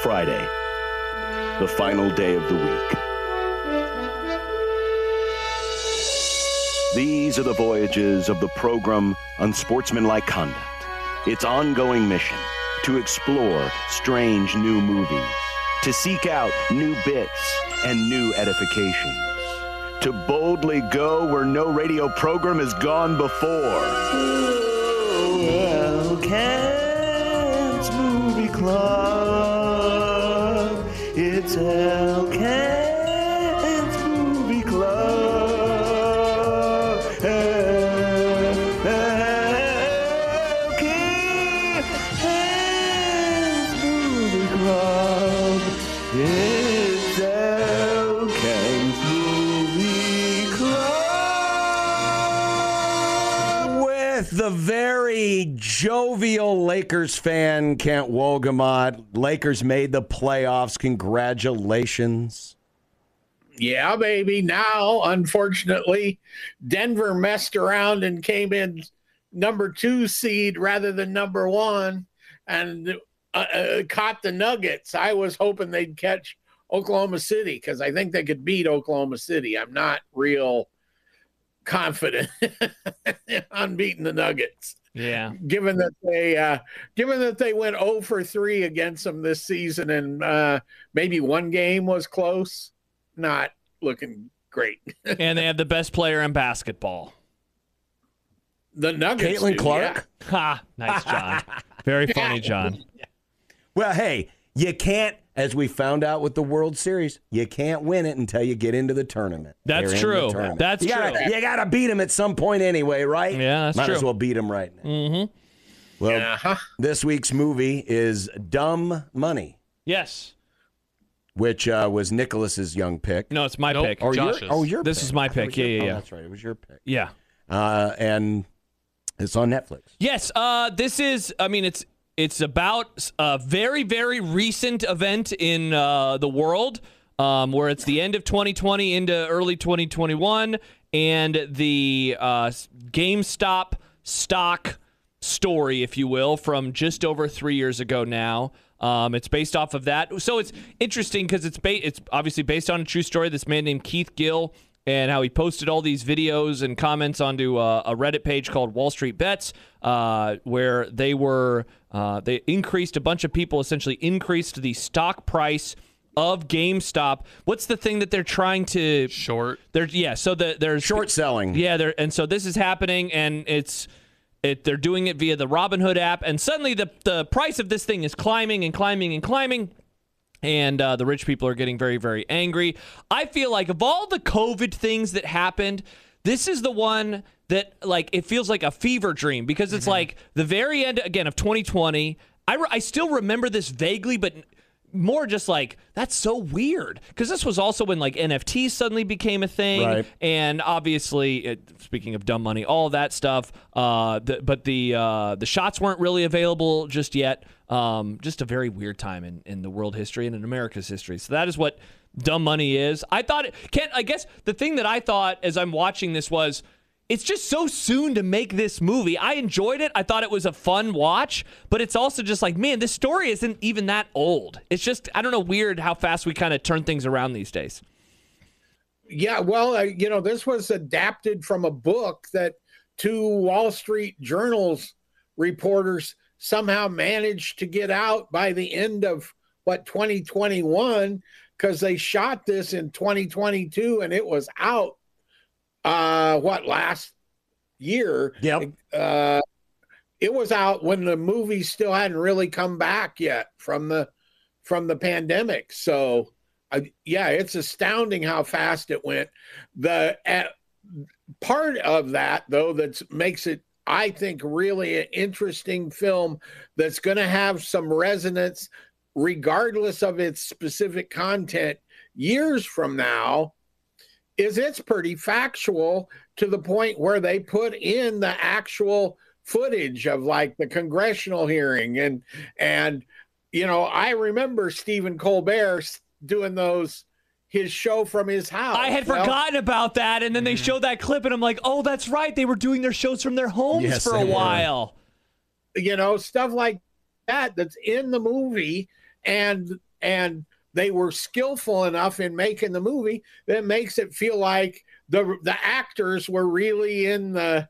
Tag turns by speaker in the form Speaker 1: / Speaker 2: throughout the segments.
Speaker 1: Friday, the final day of the week. These are the voyages of the program Unsportsmanlike Conduct. Its ongoing mission to explore strange new movies, to seek out new bits and new edifications, to boldly go where no radio program has gone before. Well, Cam's Movie Club. It's El Cam's Movie Club. El Cam's Movie Club. It's El Cam's Movie Club.
Speaker 2: With the very jovial Lakers fan, Kent Wolgamott. Lakers made the playoffs. Congratulations.
Speaker 3: Yeah, baby. Now, unfortunately, Denver messed around and came in number 2 seed rather than number 1 and caught the Nuggets. I was hoping they'd catch Oklahoma City because I think they could beat Oklahoma City. I'm not real confident on beating the Nuggets.
Speaker 4: Yeah.
Speaker 3: Given that they went 0 for 3 against them this season and maybe one game was close, not looking great.
Speaker 4: And they have the best player in basketball.
Speaker 3: The Nuggets.
Speaker 2: Caitlin Clark?
Speaker 3: Yeah.
Speaker 4: Ha! Nice, John. Very funny, John.
Speaker 2: Well, hey, you can't, as we found out with the World Series, you can't win it until you get into the tournament.
Speaker 4: That's
Speaker 2: They're in
Speaker 4: true.
Speaker 2: the tournament.
Speaker 4: That's
Speaker 2: you
Speaker 4: true.
Speaker 2: You got to beat them at some point anyway, right?
Speaker 4: Yeah, that's
Speaker 2: Might
Speaker 4: true.
Speaker 2: as well beat them right now.
Speaker 4: Mm-hmm.
Speaker 2: Well, This week's movie is Dumb Money,
Speaker 4: Yes.
Speaker 2: which was Nicholas's young pick.
Speaker 4: No, it's my
Speaker 5: Nope.
Speaker 4: pick.
Speaker 2: Or
Speaker 5: Josh's.
Speaker 2: your
Speaker 4: This
Speaker 2: pick.
Speaker 4: is my
Speaker 2: I thought it
Speaker 4: pick.
Speaker 2: was your-
Speaker 4: Yeah,
Speaker 2: Oh,
Speaker 4: yeah.
Speaker 2: that's right. It was your pick.
Speaker 4: Yeah.
Speaker 2: And it's on Netflix.
Speaker 4: Yes, this is, I mean, it's about a very, very recent event in the world where it's the end of 2020 into early 2021, and the GameStop stock story, if you will, from just over 3 years ago now. It's based off of that. So it's interesting because it's obviously based on a true story. This man named Keith Gill, and how he posted all these videos and comments onto a Reddit page called Wall Street Bets, where they increased, a bunch of people essentially increased the stock price of GameStop. What's the thing that they're trying to
Speaker 5: Short.
Speaker 4: So there's
Speaker 2: Short selling.
Speaker 4: Yeah, and so this is happening, and they're doing it via the Robinhood app, and suddenly the price of this thing is climbing and climbing and climbing. And the rich people are getting very, very angry. I feel like of all the COVID things that happened, this is the one that, like, it feels like a fever dream because it's like the very end, again, of 2020. I still remember this vaguely, but more just like, that's so weird. Because this was also when, like, NFTs suddenly became a thing.
Speaker 2: Right.
Speaker 4: And obviously, speaking of dumb money, all that stuff. But the shots weren't really available just yet. Just a very weird time in the world history and in America's history. So that is what dumb money is. I guess the thing that I thought as I'm watching this was, it's just so soon to make this movie. I enjoyed it. I thought it was a fun watch, but it's also just like, man, this story isn't even that old. It's just, I don't know, weird how fast we kind of turn things around these days.
Speaker 3: Yeah, well, this was adapted from a book that 2 Wall Street Journal's reporters somehow managed to get out by the end of 2021, because they shot this in 2022 and it was out last year.
Speaker 2: Yep.
Speaker 3: It was out when the movie still hadn't really come back yet from the pandemic. So it's astounding how fast it went. The part of that, though, that makes it, I think, really an interesting film that's going to have some resonance regardless of its specific content years from now, is it's pretty factual to the point where they put in the actual footage of, like, the congressional hearing. And I remember Stephen Colbert doing his show from his house.
Speaker 4: I had forgotten about that, and then they showed that clip, and I'm like, oh, that's right. They were doing their shows from their homes for a while.
Speaker 3: Stuff like that's in the movie. And and they were skillful enough in making the movie that makes it feel like the actors were really in the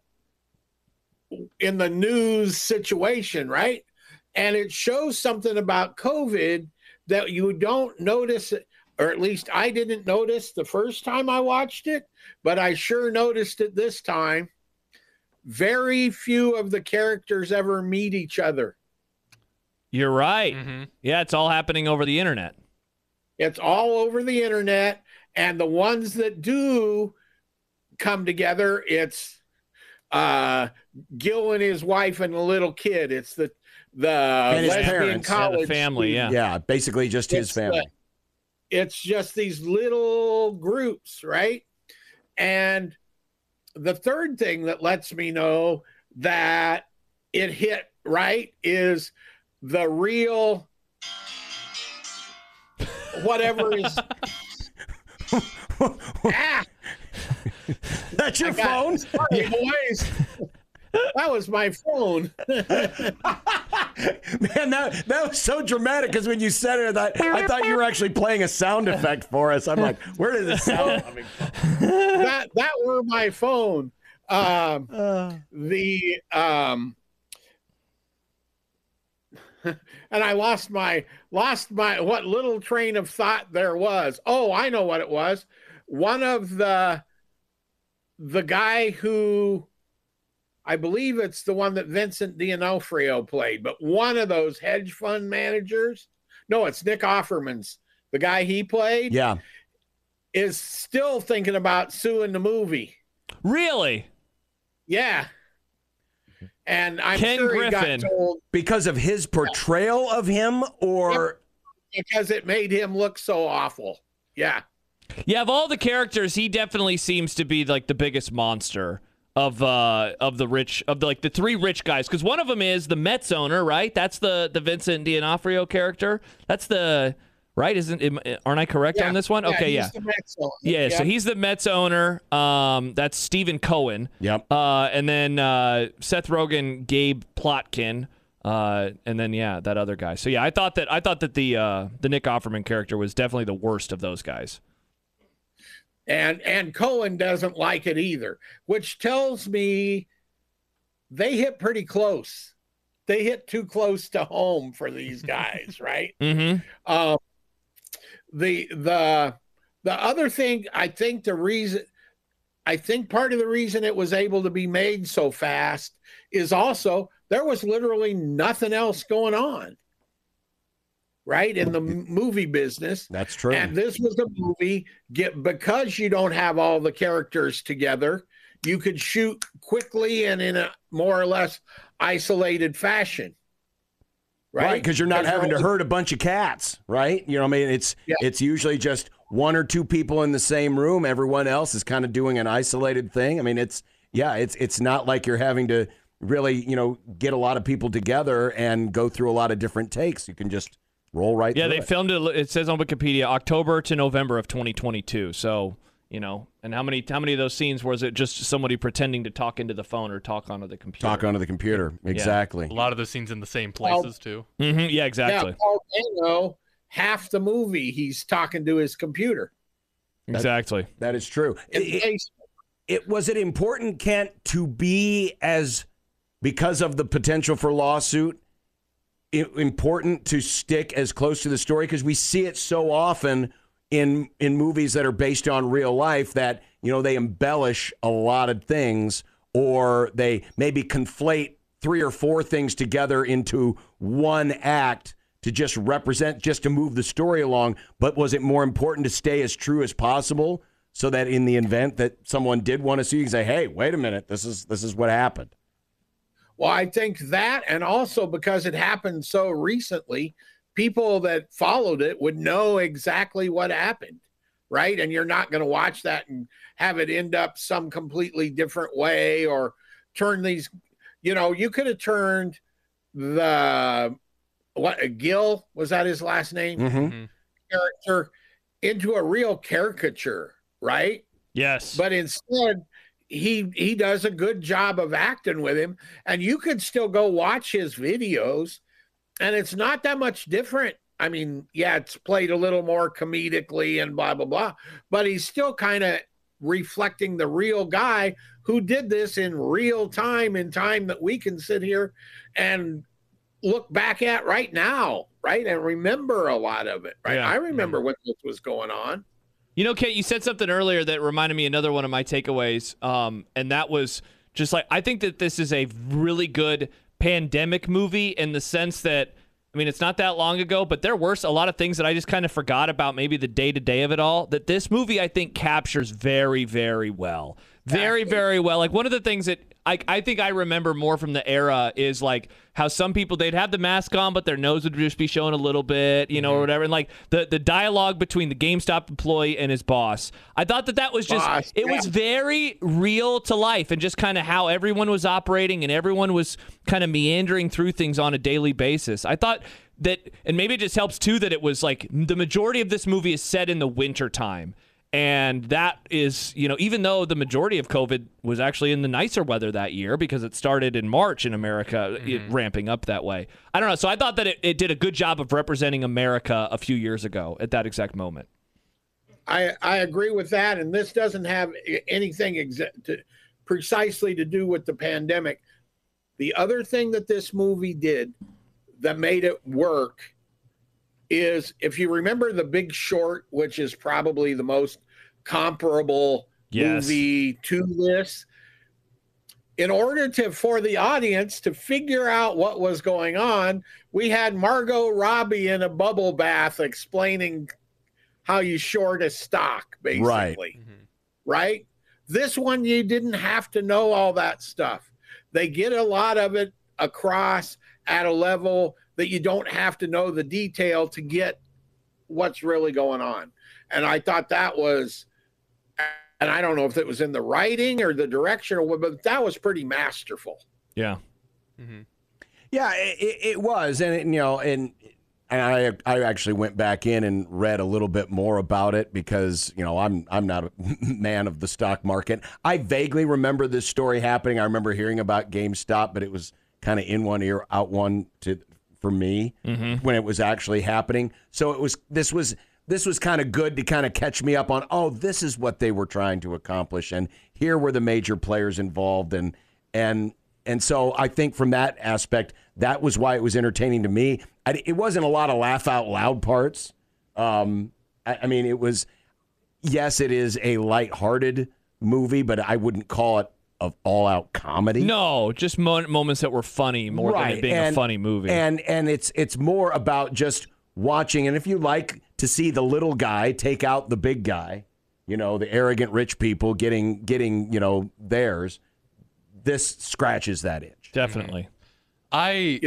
Speaker 3: news situation, right? And it shows something about COVID that you don't notice, or at least I didn't notice the first time I watched it, but I sure noticed it this time. Very few of the characters ever meet each other.
Speaker 4: You're right. Yeah, it's all happening over the internet.
Speaker 3: It's all over the internet, and the ones that do come together, it's Gil and his wife and the little kid. It's the
Speaker 2: his
Speaker 3: lesbian
Speaker 2: parents.
Speaker 3: college
Speaker 4: the family,
Speaker 3: student.
Speaker 2: Yeah, basically just his family.
Speaker 3: It's just these little groups, right? And the third thing that lets me know that it hit right is the real whatever is
Speaker 2: That's your phone?
Speaker 3: Sorry, boys. That was my phone.
Speaker 2: Man, that was so dramatic because when you said it, I thought you were actually playing a sound effect for us. I'm like, where did this sound coming from?
Speaker 3: that were my phone. And I lost my what little train of thought there was. Oh, I know what it was. One of the guy who, I believe it's the one that Vincent D'Onofrio played, but one of those hedge fund managers, no, it's Nick Offerman's, the guy he played,
Speaker 2: Yeah.
Speaker 3: is still thinking about suing the movie.
Speaker 4: Really?
Speaker 3: Yeah. And I'm
Speaker 4: Ken
Speaker 3: sure
Speaker 4: Griffin.
Speaker 3: he got told
Speaker 2: Because of his portrayal of him, or
Speaker 3: because it made him look so awful. Yeah.
Speaker 4: Yeah, of all the characters, he definitely seems to be like the biggest monster of the three rich guys. Because one of them is the Mets owner, right? That's the Vincent D'Onofrio character. That's the right. Aren't I correct on this one? Okay,
Speaker 3: he's
Speaker 4: yeah.
Speaker 3: the Mets owner.
Speaker 4: Yeah, so he's the Mets owner. That's Stephen Cohen.
Speaker 2: Yep.
Speaker 4: And then Seth Rogen, Gabe Plotkin, and then that other guy. So yeah, I thought that the Nick Offerman character was definitely the worst of those guys.
Speaker 3: And Cohen doesn't like it either, which tells me they hit pretty close. They hit too close to home for these guys, right?
Speaker 4: Mm-hmm.
Speaker 3: The other thing, I think part of the reason it was able to be made so fast is also there was literally nothing else going on, right, in the movie business.
Speaker 2: That's true.
Speaker 3: And this was a movie, because you don't have all the characters together, you could shoot quickly and in a more or less isolated fashion.
Speaker 2: Right, because you're not having to herd a bunch of cats, right? You know what I mean? It's usually just one or two people in the same room. Everyone else is kind of doing an isolated thing. I mean, it's not like you're having to really, get a lot of people together and go through a lot of different takes. You can just roll right through it.
Speaker 4: Yeah, they filmed it. It says on Wikipedia, October to November of 2022. So, and how many of those scenes was it just somebody pretending to talk into the phone or talk onto the computer?
Speaker 2: Talk onto the computer, exactly.
Speaker 5: A lot of the scenes in the same places too.
Speaker 4: Mm-hmm. Yeah, exactly.
Speaker 3: Yeah, Paul Dano, half the movie he's talking to his computer.
Speaker 4: Exactly.
Speaker 2: That is true. Was it important, Kent, to be because of the potential for lawsuit, important to stick as close to the story? Because we see it so often in movies that are based on real life that, they embellish a lot of things, or they maybe conflate 3 or 4 things together into one act to just move the story along. But was it more important to stay as true as possible so that in the event that someone did want to see, you can say, hey, wait a minute, this is what happened?
Speaker 3: Well, I think that, and also because it happened so recently, people that followed it would know exactly what happened, right? And you're not going to watch that and have it end up some completely different way, or turn these, you could have turned Gil, was that his last name?
Speaker 2: Mm-hmm.
Speaker 3: Character into a real caricature, right?
Speaker 4: Yes.
Speaker 3: But instead, he does a good job of acting with him, and you could still go watch his videos, and it's not that much different I mean, yeah, it's played a little more comedically and blah, blah, blah, but he's still kind of reflecting the real guy who did this in real time, in time that we can sit here and look back at right now, right? And remember a lot of it, right?
Speaker 4: Yeah.
Speaker 3: I remember when this was going on.
Speaker 4: You know, Kate, you said something earlier that reminded me of another one of my takeaways, and that was just like, I think that this is a really good pandemic movie in the sense that, I mean, it's not that long ago, but there were a lot of things that I just kind of forgot about, maybe the day-to-day of it all, that this movie, I think, captures very, very well. Very, very well. Like, one of the things that I think I remember more from the era is, like, how some people, they'd have the mask on, but their nose would just be showing a little bit, you know, or whatever. And, like, the dialogue between the GameStop employee and his boss. I thought that was just, it was very real to life, and just kind of how everyone was operating and everyone was kind of meandering through things on a daily basis. I thought that, and maybe it just helps, too, that it was, like, the majority of this movie is set in the winter time. And that is, you know, even though the majority of COVID was actually in the nicer weather that year because it started in March in America, it ramping up that way. I don't know. So I thought that it did a good job of representing America a few years ago at that exact moment.
Speaker 3: I agree with that. And this doesn't have anything precisely to do with the pandemic. The other thing that this movie did that made it work is, if you remember The Big Short, which is probably the most comparable movie to this, in order for the audience to figure out what was going on, we had Margot Robbie in a bubble bath explaining how you short a stock, basically. Right? This one, you didn't have to know all that stuff. They get a lot of it across at a level that you don't have to know the detail to get what's really going on. And I thought that was, and I don't know if it was in the writing or the direction or what, but that was pretty masterful.
Speaker 4: Yeah.
Speaker 2: Yeah, it was. And, you know, and I actually went back in and read a little bit more about it because, you know, I'm not a man of the stock market. I vaguely remember this story happening. I remember hearing about GameStop, but it was kind of in one ear, out one for me when it was actually happening. So this was kind of good to kind of catch me up on, oh, this is what they were trying to accomplish, and here were the major players involved, and so I think from that aspect, that was why it was entertaining to me. It wasn't a lot of laugh out loud parts. I mean, it was, yes, it is a lighthearted movie, but I wouldn't call it of all-out comedy.
Speaker 4: No, just moments that were funny more than it being a funny movie.
Speaker 2: And it's more about just watching, and if you like to see the little guy take out the big guy, you know, the arrogant rich people getting you know, theirs, this scratches that itch.
Speaker 4: Definitely.
Speaker 5: Oh,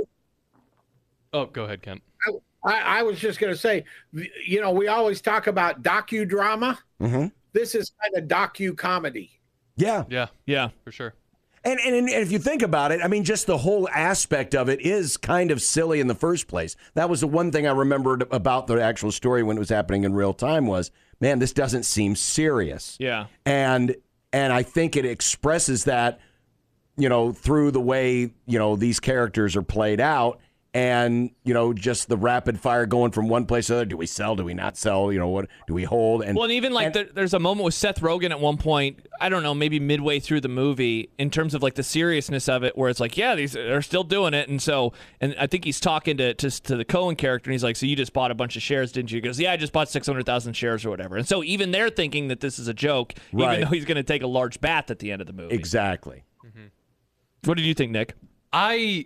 Speaker 5: go ahead, Kent.
Speaker 3: I was just going to say, you know, we always talk about docudrama. This is kind of docu-comedy.
Speaker 2: Yeah,
Speaker 5: for sure.
Speaker 2: And if you think about it, I mean, just the whole aspect of it is kind of silly in the first place. That was the one thing I remembered about the actual story when it was happening in real time was, man, this doesn't seem serious.
Speaker 4: Yeah.
Speaker 2: And I think it expresses that, you know, through the way, you know, these characters are played out. And, you know, just the rapid fire going from one place to the other. Do we sell? Do we not sell? You know, what do we hold? And
Speaker 4: even like there's a moment with Seth Rogen at one point, I don't know, maybe midway through the movie, in terms of like the seriousness of it, where it's like, yeah, they're still doing it. And I think he's talking to the Cohen character, and he's like, so you just bought a bunch of shares, didn't you? He goes, yeah, I just bought 600,000 shares or whatever. And so even they're thinking that this is a joke, even though he's going to take a large bath at the end of the movie.
Speaker 2: Exactly.
Speaker 4: What did you think, Nick?
Speaker 5: I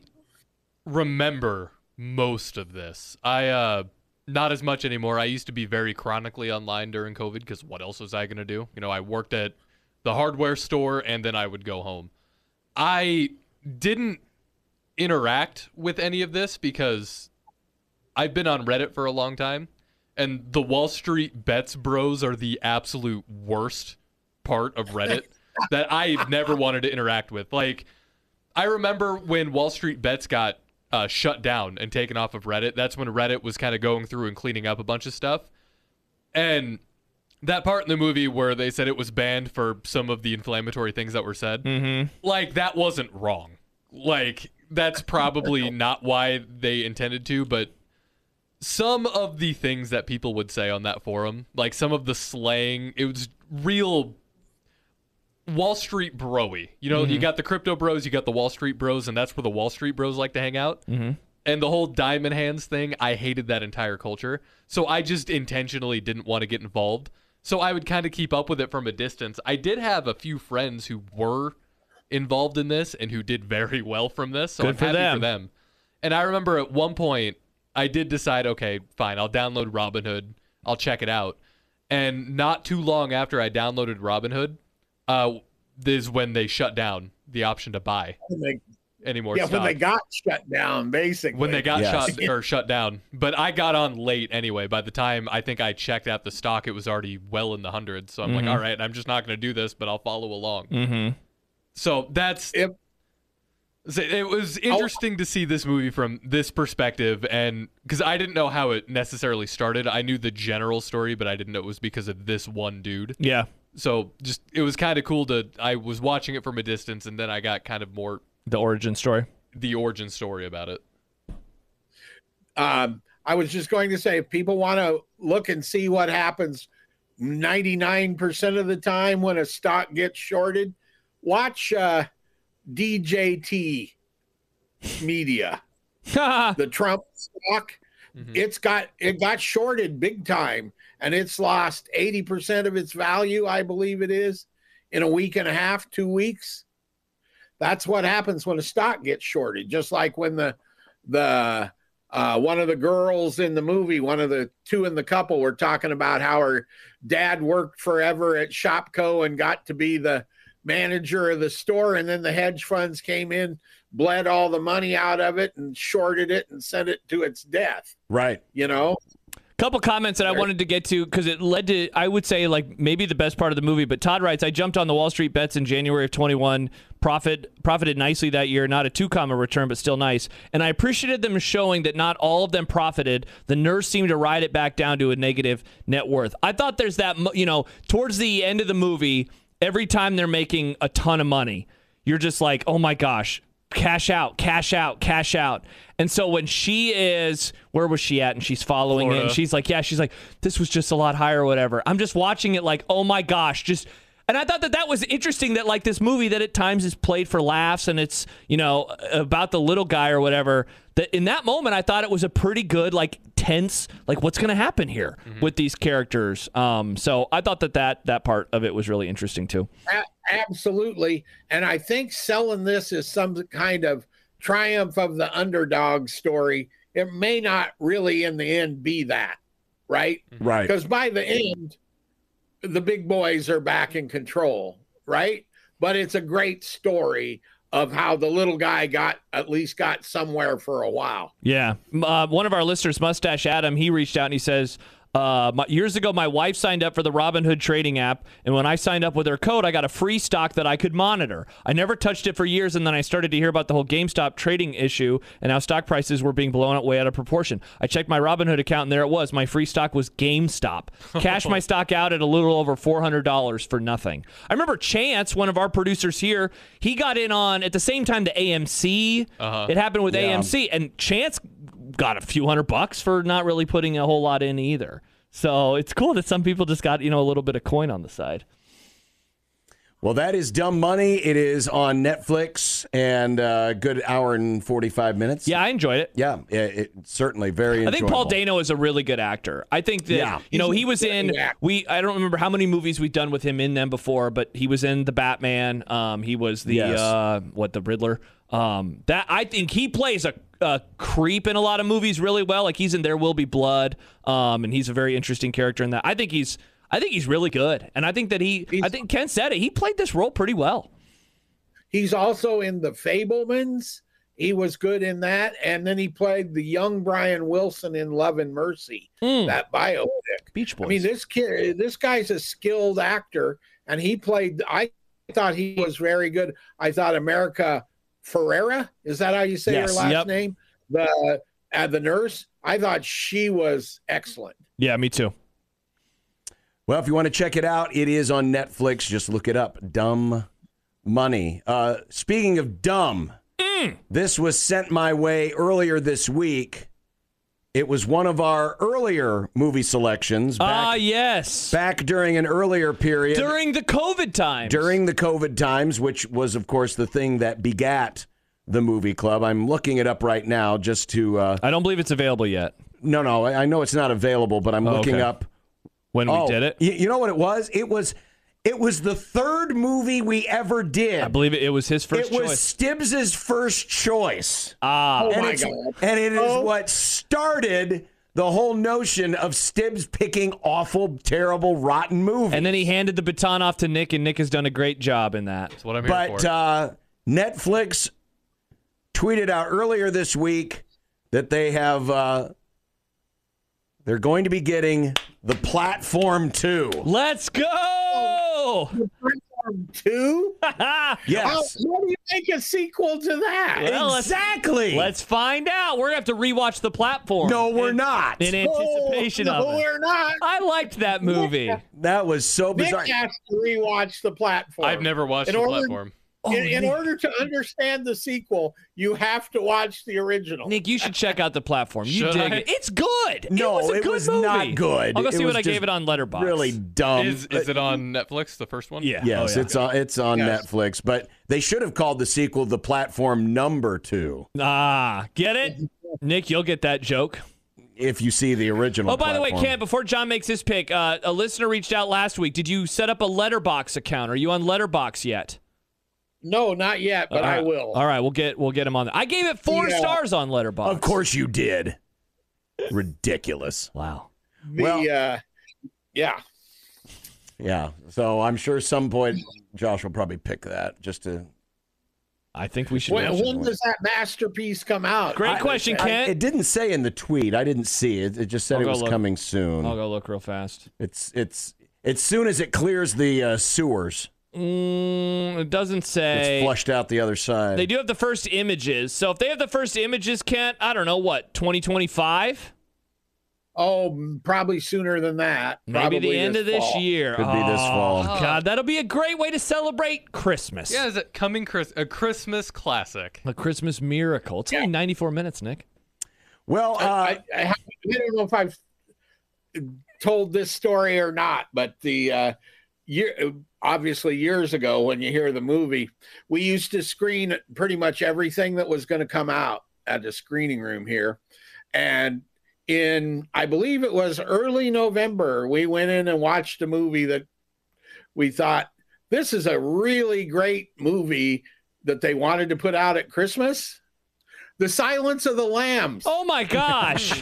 Speaker 5: remember most of this. I not as much anymore. I used to be very chronically online during COVID because what else was I going to do? You know, I worked at the hardware store and then I would go home. I didn't interact with any of this because I've been on Reddit for a long time, and the Wall Street Bets bros are the absolute worst part of Reddit that I've never wanted to interact with. Like, I remember when Wall Street Bets got shut down and taken off of Reddit. That's when Reddit was kind of going through and cleaning up a bunch of stuff. And that part in the movie where they said it was banned for some of the inflammatory things that were said, like, that wasn't wrong. Like, that's probably not why they intended to, but some of the things that people would say on that forum, like some of the slang, it was real Wall Street bro-y. You know, you got the crypto bros, you got the Wall Street bros, and that's where the Wall Street bros like to hang out. And the whole diamond hands thing, I hated that entire culture. So I just intentionally didn't want to get involved. So I would kind of keep up with it from a distance. I did have a few friends who were involved in this and who did very well from this. So I'm happy for them. And I remember at one point, I did decide, okay, fine, I'll download Robinhood. I'll check it out. And not too long after I downloaded Robinhood, is when they shut down the option to buy any more stock.
Speaker 3: When they got shut down, basically.
Speaker 5: When they got shut down. But I got on late anyway. By the time I think I checked out the stock, it was already well in the hundreds. So I'm like, all right, I'm just not going to do this, but I'll follow along. So that's... It was interesting to see this movie from this perspective, and because I didn't know how it necessarily started. I knew the general story, but I didn't know it was because of this one dude.
Speaker 4: Yeah.
Speaker 5: So just it was kind of cool I was watching it from a distance, and then I got kind of more
Speaker 4: the origin story
Speaker 5: about it.
Speaker 3: I was just going to say, if people want to look and see what happens 99% of the time when a stock gets shorted, watch DJT Media, the Trump stock. It got shorted big time, and it's lost 80% of its value, I believe it is, in a week and a half, 2 weeks. That's what happens when a stock gets shorted. Just like when the one of the girls in the movie, one of the two in the couple, were talking about how her dad worked forever at Shopko and got to be the manager of the store, and then the hedge funds came in, bled all the money out of it, and shorted it and sent it to its death.
Speaker 2: Right.
Speaker 3: You know?
Speaker 4: Couple comments that I wanted to get to because it led to, I would say, like maybe the best part of the movie. But Todd writes, I jumped on the Wall Street bets in January of 21, profited nicely that year, not a 2-comma return, but still nice. And I appreciated them showing that not all of them profited. The nurse seemed to ride it back down to a negative net worth. I thought there's that, towards the end of the movie, every time they're making a ton of money, you're just like, oh my gosh, cash out, cash out, cash out. And so when she is, where was she at? And she's following
Speaker 5: Florida.
Speaker 4: it. And she's like, this was just a lot higher or whatever. I'm just watching it like, oh my gosh, and I thought that was interesting that like this movie that at times is played for laughs and it's, about the little guy or whatever, that in that moment, I thought it was a pretty good, like tense, like what's going to happen here with these characters. So I thought that part of it was really interesting too.
Speaker 3: Absolutely. And I think selling this as some kind of triumph of the underdog story, it may not really in the end be that, right?
Speaker 2: Right.
Speaker 3: Because by the end, the big boys are back in control, right? But it's a great story of how the little guy got somewhere for a while.
Speaker 4: Yeah. One of our listeners, Mustache Adam, he reached out and he says, years ago, my wife signed up for the Robinhood trading app, and when I signed up with her code, I got a free stock that I could monitor. I never touched it for years, and then I started to hear about the whole GameStop trading issue and how stock prices were being blown way out of proportion. I checked my Robinhood account, and there it was. My free stock was GameStop. Cashed my stock out at a little over $400 for nothing. I remember Chance, one of our producers here, he got in on, at the same time, the AMC. It happened with AMC, and Chance got a few $100 for not really putting a whole lot in either. So it's cool that some people just got, a little bit of coin on the side.
Speaker 2: Well, that is Dumb Money. It is on Netflix and a good hour and 45 minutes.
Speaker 4: Yeah, I enjoyed it.
Speaker 2: Yeah, it certainly very enjoyable.
Speaker 4: I think Paul Dano is a really good actor. I think that, he was in, I don't remember how many movies we've done with him in them before, but he was in The Batman. He was the, the Riddler. That I think he plays a creep in a lot of movies really well. Like he's in There Will Be Blood, and he's a very interesting character in that. I think he's really good, and I think that I think Ken said it. He played this role pretty well.
Speaker 3: He's also in The Fabelmans. He was good in that, and then he played the young Brian Wilson in Love and Mercy, that biopic.
Speaker 4: Beach Boys.
Speaker 3: I mean, this guy's a skilled actor, and he played. I thought he was very good. I thought America Ferrera, is that how you say her last name? The nurse. I thought she was excellent.
Speaker 4: Yeah, me too.
Speaker 2: Well, if you want to check it out, it is on Netflix. Just look it up. Dumb Money. Speaking of dumb, this was sent my way earlier this week. It was one of our earlier movie selections.
Speaker 4: Yes.
Speaker 2: Back during an earlier period.
Speaker 4: During the COVID times.
Speaker 2: During the COVID times, which was, of course, the thing that begat the movie club. I'm looking it up right now just to...
Speaker 4: I don't believe it's available yet.
Speaker 2: No, I know it's not available, but I'm looking up...
Speaker 4: When we did it?
Speaker 2: You know what it was? It was the third movie we ever did.
Speaker 4: I believe it was his first choice.
Speaker 2: It was Stibbs' first choice.
Speaker 3: Oh,
Speaker 2: and
Speaker 3: my God.
Speaker 2: And it is what started the whole notion of Stibbs picking awful, terrible, rotten movies.
Speaker 4: And then he handed the baton off to Nick, and Nick has done a great job in that.
Speaker 5: That's what I'm here for.
Speaker 2: But Netflix tweeted out earlier this week that they have... they're going to be getting The Platform 2.
Speaker 4: Let's go!
Speaker 3: The Platform 2?
Speaker 2: Yes.
Speaker 3: How do you make a sequel to that?
Speaker 4: Well,
Speaker 2: exactly.
Speaker 4: Let's find out. We're going to have to rewatch The Platform.
Speaker 2: No, we're not.
Speaker 4: In anticipation of it.
Speaker 3: No, we're not.
Speaker 4: I liked that movie.
Speaker 2: That was so bizarre.
Speaker 3: Nick has to rewatch The Platform.
Speaker 5: I've never watched The Platform.
Speaker 3: In order to understand the sequel, you have to watch the original.
Speaker 4: Nick, you should check out The Platform. You
Speaker 5: Should
Speaker 4: dig
Speaker 5: I?
Speaker 4: it. It's good.
Speaker 2: No,
Speaker 4: it was a good
Speaker 2: was
Speaker 4: movie.
Speaker 2: not good.
Speaker 4: I'll go
Speaker 2: It
Speaker 4: see
Speaker 2: was
Speaker 4: what I
Speaker 2: just
Speaker 4: gave it on Letterboxd.
Speaker 2: Really dumb.
Speaker 5: Is it on Netflix, the first one?
Speaker 4: Yeah.
Speaker 2: Yes,
Speaker 4: Oh, yeah.
Speaker 2: it's on
Speaker 3: Yes.
Speaker 2: Netflix, but they should have called the sequel The Platform Number 2.
Speaker 4: Get it? Nick, you'll get that joke.
Speaker 2: If you see the original.
Speaker 4: Oh, by the way,
Speaker 2: Platform.
Speaker 4: Kent, before John makes his pick, a listener reached out last week. Did you set up a Letterboxd account? Are you on Letterboxd yet?
Speaker 3: No, not yet, but I will.
Speaker 4: All right, we'll get him on there. I gave it 4 stars on Letterboxd.
Speaker 2: Of course you did. Ridiculous.
Speaker 4: Wow.
Speaker 3: Yeah.
Speaker 2: Yeah. So I'm sure some point Josh will probably pick that just to.
Speaker 4: I think we should.
Speaker 3: When does that masterpiece come out?
Speaker 4: Great question, Kent.
Speaker 2: It didn't say in the tweet. I didn't see it. It just said it was coming soon.
Speaker 4: I'll go look real fast.
Speaker 2: It's as soon as it clears the sewers.
Speaker 4: It doesn't say.
Speaker 2: It's flushed out the other side.
Speaker 4: They do have the first images. So if they have the first images, Kent, I don't know, what, 2025?
Speaker 3: Oh, probably sooner than that.
Speaker 4: Maybe
Speaker 3: Probably
Speaker 4: the end of this
Speaker 3: fall.
Speaker 4: year.
Speaker 2: Could be this fall.
Speaker 4: God, that'll be a great way to celebrate Christmas.
Speaker 5: Yeah, is it coming a Christmas classic?
Speaker 4: A Christmas miracle. It's only 94 minutes, Nick.
Speaker 2: Well,
Speaker 3: I don't know if I've told this story or not, but obviously years ago when you hear the movie, we used to screen pretty much everything that was going to come out at the screening room here. And I believe it was early November, we went in and watched a movie that we thought, this is a really great movie that they wanted to put out at Christmas. The Silence of the Lambs.
Speaker 4: Oh, my gosh.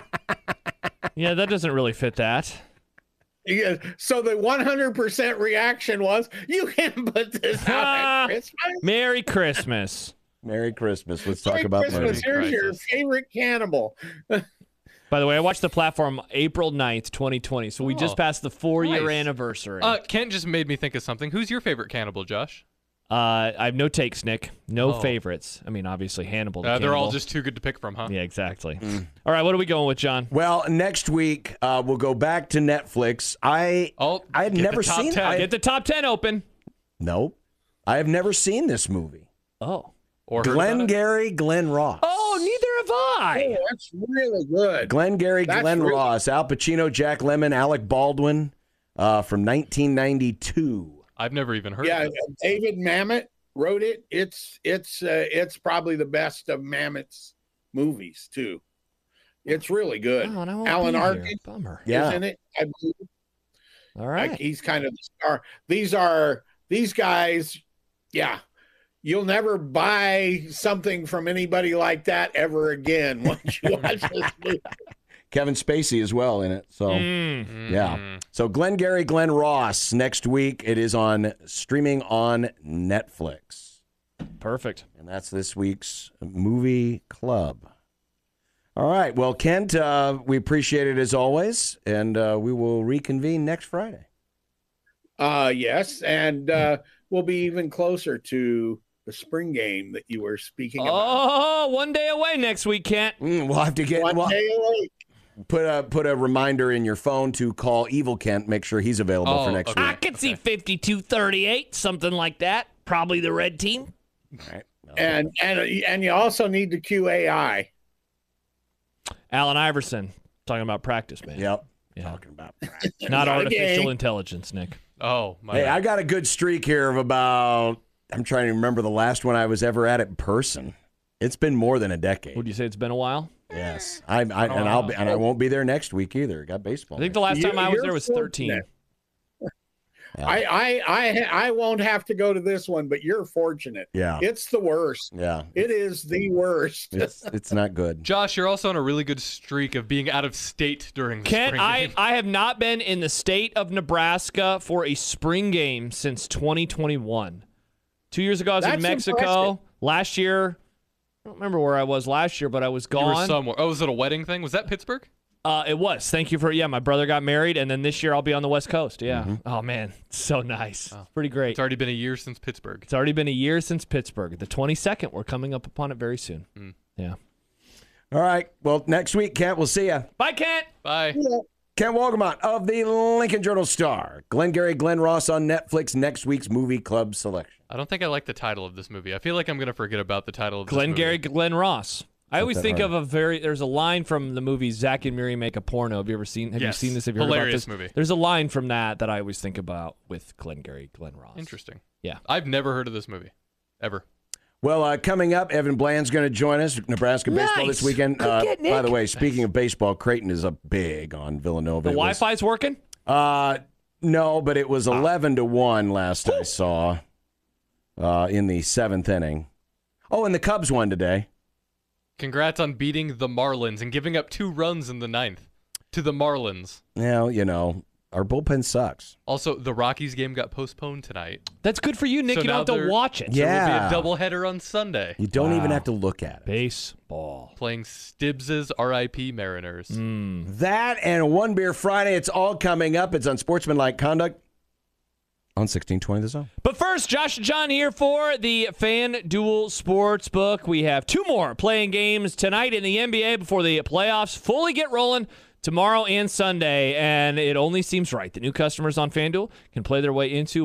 Speaker 4: Yeah, that doesn't really fit that.
Speaker 3: Yeah, so the 100% reaction was, you can't put this out at Christmas.
Speaker 4: Merry Christmas.
Speaker 2: Merry Christmas. Let's talk
Speaker 3: Merry
Speaker 2: about
Speaker 3: Christmas.
Speaker 2: murder.
Speaker 3: Here's your favorite cannibal.
Speaker 4: By the way, I watched The Platform April 9th, 2020, so we just passed the 4-year
Speaker 5: Nice.
Speaker 4: anniversary.
Speaker 5: Kent just made me think of something. Who's your favorite cannibal, Josh?
Speaker 4: I have no takes, Nick. No favorites. I mean, obviously, Hannibal.
Speaker 5: They're all just too good to pick from, huh?
Speaker 4: Yeah, exactly. All right, what are we going with, John?
Speaker 2: Well, next week we'll go back to Netflix. I had never seen.
Speaker 4: Get the top 10 open.
Speaker 2: Nope, I have never seen this movie.
Speaker 4: Oh,
Speaker 5: Or heard about it?
Speaker 2: Glengarry Glen Ross.
Speaker 4: oh, neither have I.
Speaker 3: Oh, that's really good.
Speaker 2: Glengarry
Speaker 3: That's
Speaker 2: Glen
Speaker 3: really-
Speaker 2: Ross. Al Pacino, Jack Lemmon, Alec Baldwin, from 1992.
Speaker 5: I've never even heard
Speaker 3: Yeah,
Speaker 5: of it.
Speaker 3: David Mamet wrote it. It's probably the best of Mamet's movies too. It's really good.
Speaker 4: Oh, and I won't
Speaker 3: Alan
Speaker 4: be here.
Speaker 3: Arkin
Speaker 4: Bummer.
Speaker 2: Yeah.
Speaker 3: is in it. I believe.
Speaker 4: All right.
Speaker 3: Like he's kind of the star. These guys. Yeah, you'll never buy something from anybody like that ever again once you watch this movie.
Speaker 2: Kevin Spacey as well in it. So yeah. So Glengarry Glen Ross next week. It is streaming on Netflix.
Speaker 4: Perfect.
Speaker 2: And that's this week's movie club. All right. Well, Kent, we appreciate it as always, and we will reconvene next Friday.
Speaker 3: Yes, and we'll be even closer to the spring game that you were speaking about.
Speaker 4: Oh, one day away next week, Kent.
Speaker 2: We'll have to get
Speaker 3: One day away.
Speaker 2: put a reminder in your phone to call Evil Kent. Make sure he's available for next
Speaker 5: okay.
Speaker 4: I
Speaker 2: week.
Speaker 4: could see 52-38, something like that. Probably the red team.
Speaker 2: All right.
Speaker 3: And you also need to QAI.
Speaker 4: Allen Iverson talking about practice, man.
Speaker 2: Yep.
Speaker 4: Yeah.
Speaker 2: Talking about practice.
Speaker 4: Not artificial
Speaker 3: game.
Speaker 4: intelligence, Nick.
Speaker 5: Oh, my
Speaker 2: Hey,
Speaker 5: bad.
Speaker 2: I got a good streak here of about, I'm trying to remember the last one I was ever at it in person. It's been more than a decade.
Speaker 4: Would you say it's been a while?
Speaker 2: Yes. I won't be there next week either. Got baseball.
Speaker 4: I think the last time I was there was 13.
Speaker 3: Fortunate. I won't have to go to this one, but you're fortunate.
Speaker 2: Yeah.
Speaker 3: It's the worst.
Speaker 2: Yeah.
Speaker 3: It is the worst.
Speaker 2: It's not good.
Speaker 5: Josh, you're also on a really good streak of being out of state during the
Speaker 4: Kent,
Speaker 5: spring game.
Speaker 4: I have not been in the state of Nebraska for a spring game since 2021. 2 years ago, I was in
Speaker 3: That's
Speaker 4: Mexico.
Speaker 3: impressive.
Speaker 4: Last year, I don't remember where I was last year, but I was
Speaker 5: You were
Speaker 4: gone.
Speaker 5: somewhere. Oh, was it a wedding thing? Was that Pittsburgh?
Speaker 4: It was. Thank you for, my brother got married, and then this year I'll be on the West Coast. Yeah. Oh, man. So nice.
Speaker 5: Oh.
Speaker 4: Pretty great.
Speaker 5: It's already been a year since Pittsburgh.
Speaker 4: It's already been a year since Pittsburgh. The 22nd, we're coming up upon it very soon. Yeah.
Speaker 2: All right. Well, next week, Kent, we'll see you.
Speaker 4: Bye, Kent.
Speaker 5: Bye.
Speaker 2: Kent Walgamont of the Lincoln Journal-Star. Glengarry Glen Ross on Netflix, next week's movie club selection.
Speaker 5: I don't think I like the title of this movie. I feel like I'm going to forget about the title of this movie.
Speaker 4: Glengarry Glen Ross. I always
Speaker 2: that
Speaker 4: think
Speaker 2: hard.
Speaker 4: of there's a line from the movie Zack and Miri Make a Porno. Have you seen
Speaker 5: Yes.
Speaker 4: this? Have you heard about
Speaker 5: Hilarious
Speaker 4: this?
Speaker 5: movie.
Speaker 4: There's a line from that I always think about with Glengarry Glen Ross.
Speaker 5: Interesting.
Speaker 4: Yeah.
Speaker 5: I've never heard of this movie. Ever.
Speaker 2: Well, coming up, Evan Bland's going to join us. Nebraska baseball this
Speaker 4: Nice.
Speaker 2: weekend.
Speaker 4: Good get,
Speaker 2: By the
Speaker 4: Nick.
Speaker 2: way, speaking of baseball, Creighton is up big on Villanova.
Speaker 4: The Wi-Fi's working?
Speaker 2: No, but it was 11-1 last I saw in the seventh inning. Oh, and the Cubs won today.
Speaker 5: Congrats on beating the Marlins and giving up 2 runs in the 9th to the Marlins.
Speaker 2: Well, our bullpen sucks.
Speaker 5: Also, the Rockies game got postponed tonight.
Speaker 4: That's good for you, Nick.
Speaker 5: So
Speaker 4: you don't
Speaker 5: now
Speaker 4: have to
Speaker 5: they're-
Speaker 4: watch it.
Speaker 2: Yeah.
Speaker 5: There will be a doubleheader on Sunday.
Speaker 2: You don't even
Speaker 4: Wow.
Speaker 2: have to look at it.
Speaker 4: Baseball.
Speaker 5: Playing Stibbs' RIP Mariners.
Speaker 2: That and One Beer Friday, it's all coming up. It's on Sportsmanlike Conduct on 1620 The Zone.
Speaker 4: But first, Josh and John here for the FanDuel Sportsbook. We have 2 more playing games tonight in the NBA before the playoffs fully get rolling tomorrow and Sunday, and it only seems right that new customers on FanDuel can play their way into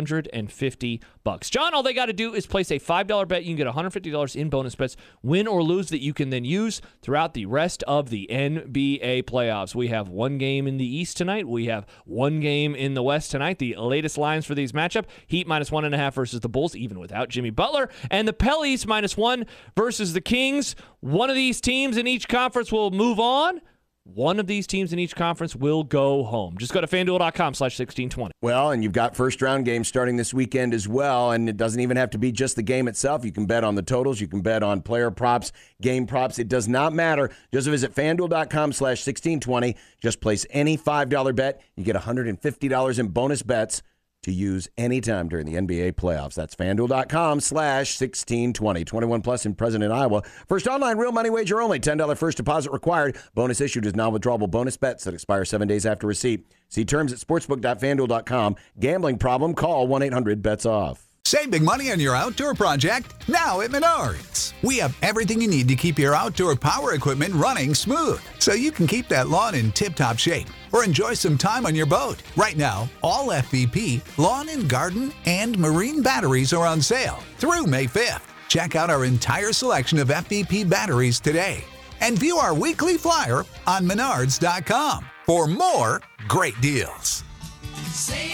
Speaker 4: $150. John, all they got to do is place a $5 bet. You can get $150 in bonus bets, win or lose, that you can then use throughout the rest of the NBA playoffs. We have 1 game in the East tonight. We have 1 game in the West tonight. The latest lines for these matchup: Heat -1.5 versus the Bulls, even without Jimmy Butler, and the Pellies -1 versus the Kings. One of these teams in each conference will move on. One of these teams in each conference will go home. Just go to FanDuel.com/1620.
Speaker 2: Well, and you've got first-round games starting this weekend as well, and it doesn't even have to be just the game itself. You can bet on the totals. You can bet on player props, game props. It does not matter. Just visit FanDuel.com/1620. Just place any $5 bet. You get $150 in bonus bets to use anytime during the NBA playoffs. That's FanDuel.com/1620. 21 plus and present in Iowa. First online real money wager only. $10 first deposit required. Bonus issued as non-withdrawable bonus bets that expire 7 days after receipt. See terms at sportsbook.fanduel.com. Gambling problem? Call 1-800-BETS-OFF.
Speaker 6: Save big money on your outdoor project now at Menards. We have everything you need to keep your outdoor power equipment running smooth, so you can keep that lawn in tip-top shape or enjoy some time on your boat. Right now, all FVP, lawn and garden, and marine batteries are on sale through May 5th. Check out our entire selection of FVP batteries today and view our weekly flyer on Menards.com for more great deals.
Speaker 7: Save